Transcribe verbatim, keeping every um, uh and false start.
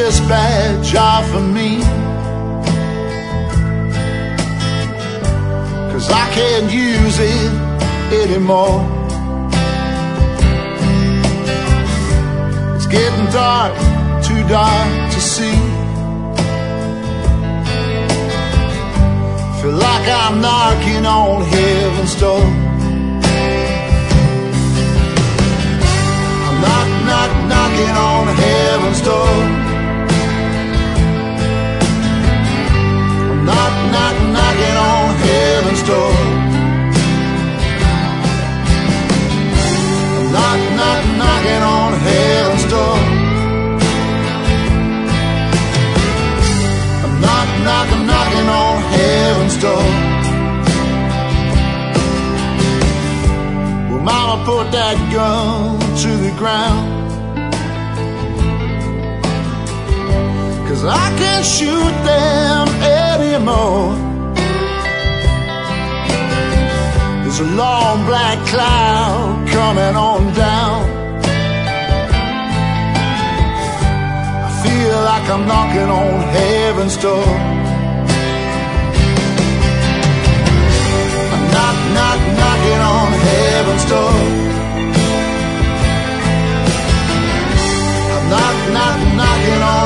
this badge off of me, 'cause I can't use it anymore. It's getting dark, too dark to see. Feel like I'm knocking on heaven's door. I'm knock, knock, knocking on heaven's door. I'm knock, knock, knocking on heaven's door. I'm knock, knock, knocking on heaven's door. I'm knock, knock, knocking on heaven's door. Well, Mama put that gun to the ground, 'cause I can't shoot them anymore. There's a long black cloud coming on down. I feel like I'm knocking on heaven's door. I'm knock, knock, knocking on heaven's door. I'm knock, knock, knocking on